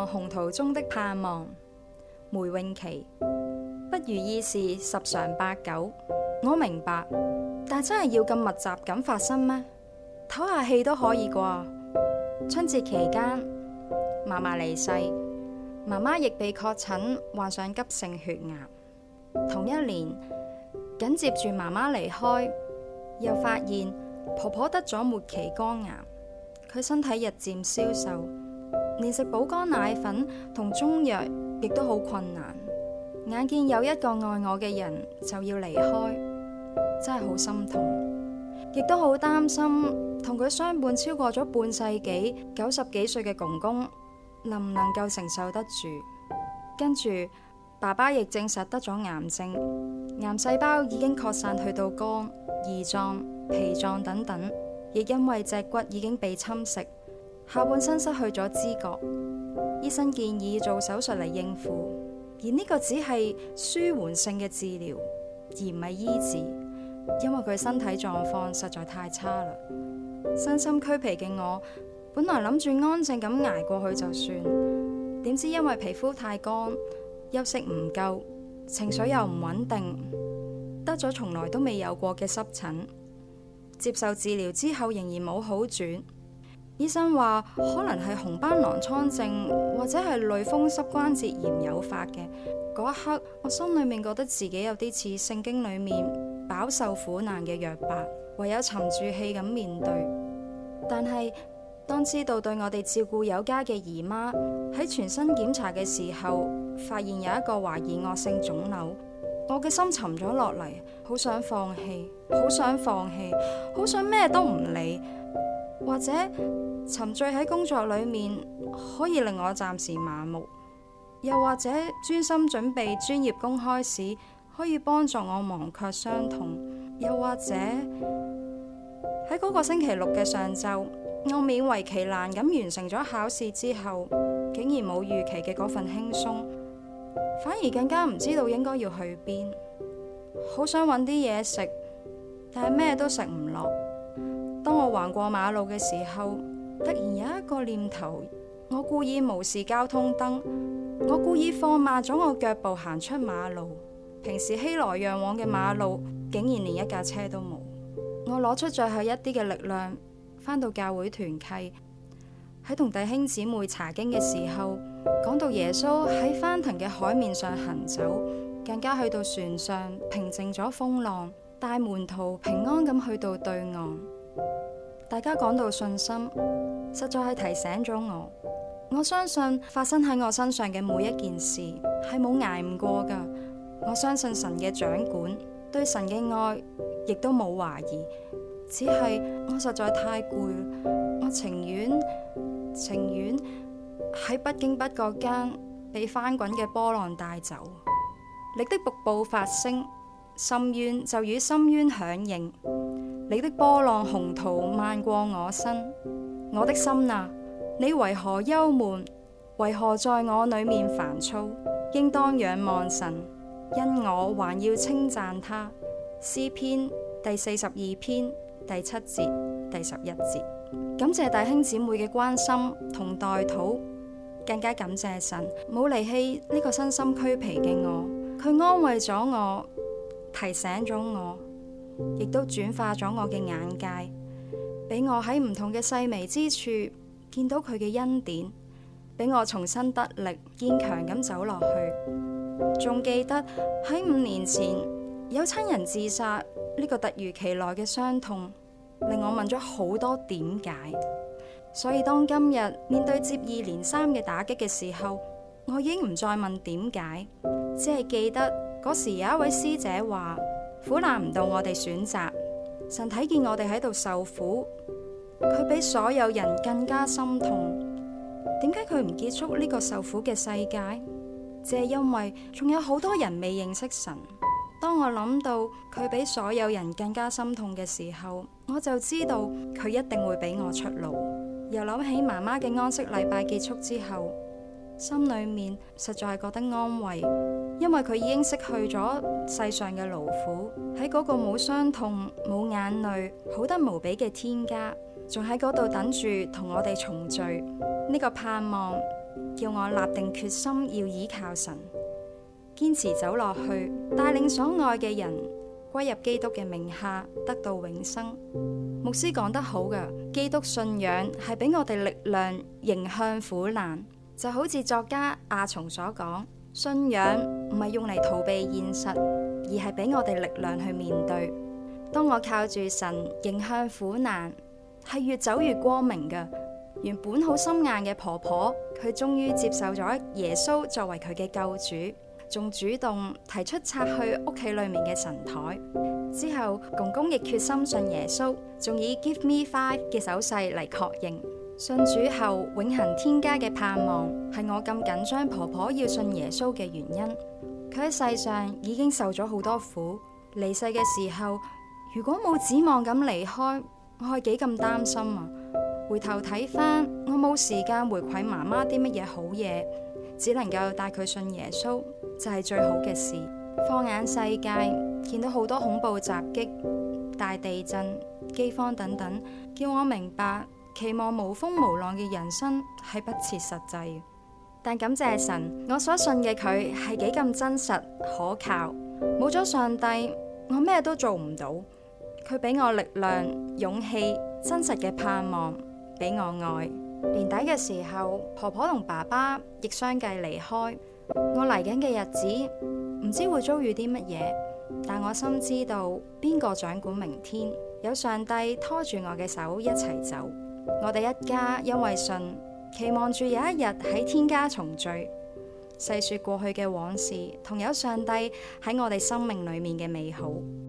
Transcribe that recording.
浪洪濤中的盼望，梅詠琪。不如意事十常八九，我明白，但真係要咁密集咁發生咩？唞下氣都可以啩。春節期間，嫲嫲離世，媽媽亦被確診患上急性血癌。同一年，緊接住媽媽離開，又發現婆婆得咗末期肝癌，佢身體日漸消瘦，連食補肝奶粉同中藥亦都好困難。眼見有一個愛我嘅人就要離開，真係好心痛，亦都好擔心同佢相伴超過咗半世紀90幾歲嘅公公能唔能夠承受得住。跟住爸爸亦證實得咗癌症，癌細胞已經擴散去到肝、胰臟、脾臟等等，亦因為脊骨已經被侵蝕，下半身失去咗知覺。醫生建議做手術嚟應付，而呢個只係舒緩性嘅治療，而唔係醫治，因為佢身體狀況實在太差啦。身心俱疲嘅我，本來諗住安靜咁捱過去就算，點知因為皮膚太乾，休息唔夠，情緒又唔穩定，得咗從來都未有過嘅濕疹。接受治療之後仍然冇好轉，醫生話可能係紅斑狼瘡症或者係類風濕關節炎誘發嘅。嗰一刻，我心裏面覺得自己有啲似聖經裏面飽受苦難嘅約伯，唯有沉住氣咁面對。但係當知道對我哋照顧有加嘅姨媽喺全身檢查嘅時候，發現有一個懷疑惡性腫瘤，我嘅心沉咗落嚟，好想放棄，好想放棄，好想咩都唔理，或者沉醉喺工作裏面可以令我暫時麻木，又或者專心準備專業公開試可以幫助我忘卻傷痛，又或者喺嗰個星期六嘅上晝，我勉為其難咁完成咗考試之後，竟然冇預期嘅嗰份輕鬆，反而更加唔知道應該要去邊。好想揾啲嘢食，但係咩都食唔落。當我橫過馬路嘅時候，突然有一個念頭，我故意無視交通燈，我故意放慢咗我腳步行出馬路。平時熙來攘往嘅馬路，竟然連一架車都冇。我攞出最後一啲嘅力量，返到教會團契，喺同弟兄姊妹查經嘅時候，講到耶穌喺翻騰嘅海面上行走，更加去到船上平靜咗風浪，帶門徒平安咁去到對岸。大家講到信心，實在係提醒咗我。我相信發生喺我身上嘅每一件事係冇捱唔過噶。我相信神嘅掌管，對神嘅愛亦都冇懷疑，只係我實在太攰，我情願喺不經不覺間被翻滾嘅波浪帶走。你的瀑布發聲，深淵就與深淵響應。你的波浪洪濤漫過我身，我的心啊，你為何憂悶？為何在我裏面煩躁？應當仰望神，因我還要稱讚他。詩篇第42篇第7節、第11節。感謝弟兄姊妹嘅關心同代禱，更加感謝神冇離棄呢個身心俱疲嘅我，佢安慰咗我，提醒咗我，亦都轉化咗我嘅眼界，俾我喺唔同嘅細微之處見到佢嘅恩典，俾我重新得力，堅強咁走落去。仲記得喺5年前有親人自殺呢個突如其來嘅傷痛，令我問咗好多點解。所以當今日面對接二連三嘅打擊嘅時候，我已經唔再問點解，只係記得嗰時有一位師姐話：苦難唔到我哋選擇，神睇見我哋喺度受苦，佢比所有人更加心痛。點解佢唔結束呢個受苦嘅世界？只係因為仲有好多人未認識神。當我諗到佢比所有人更加心痛嘅時候，我就知道佢一定會俾我出路。又諗起媽媽嘅安息禮拜結束之後，心裏面實在係覺得安慰，因為佢已經失去咗世上嘅勞苦，喺嗰個冇傷痛、冇眼淚、好得無比嘅天家，仲喺嗰度等住同我哋重聚。呢個盼望叫我立定決心要依靠神，堅持走落去，帶領所愛嘅人歸入基督嘅名下，得到永生。牧師講得好㗎，基督信仰係俾我哋力量迎向苦難，就好似作家阿松所講，信仰唔係用嚟逃避現實，而係俾我哋力量去面對。當我靠住神迎向苦難，係越走越光明㗎。原本好心硬嘅婆婆，佢終於接受咗耶穌作為佢嘅救主，仲主動提出拆去屋企裏面嘅神台。之後公公亦決心信耶穌，仲以 Give me 5嘅手勢嚟確認。信主後永恆天家嘅盼望，係我咁緊張婆婆要信耶穌嘅原因。佢喺世上已經受咗好多苦，離世嘅時候，如果冇指望咁離開，我係幾咁擔心啊！回頭睇返，我冇時間回饋媽媽啲乜嘢好嘢，只能夠帶佢信耶穌，就係最好嘅事。放眼世界，見到好多恐怖襲擊、大地震、饑荒等等，叫我明白期望無風無浪嘅人生係不切實際。但感謝神，我所信嘅佢係幾咁真實可靠。冇咗上帝，我咩都做唔到。佢俾我力量、勇氣、真實嘅盼望，俾我愛。年底嘅時候，婆婆同爸爸亦相繼離開。我嚟緊嘅日子唔知會遭遇啲乜嘢，但我深知道邊個掌管明天，有上帝拖住我嘅手一齊走。我哋一家因為信，期望住有一日喺天家重聚，細說過去嘅往事，同有上帝喺我哋生命裏面嘅美好。